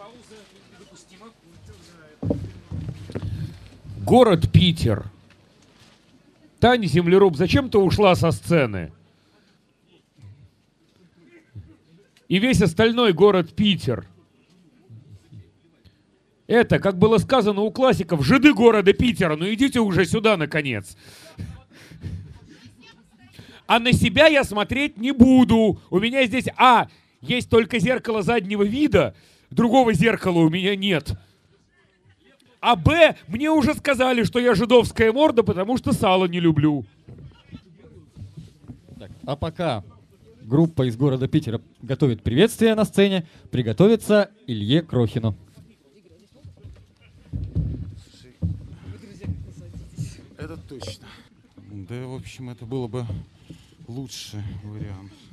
Город Питер. Таня Землеруб, зачем ты ушла со сцены? И весь остальной город Питер. Это, как было сказано у классиков, жиды города Питера, ну идите уже сюда, наконец. А на себя я смотреть не буду. У меня здесь, есть только зеркало заднего вида, другого зеркала у меня нет. А Б, мне уже сказали, что я жидовская морда, потому что сало не люблю. Так, а пока группа из города Питера готовит приветствие на сцене, приготовиться Илье Крохину. Это точно. Да, в общем, это было бы лучший вариант.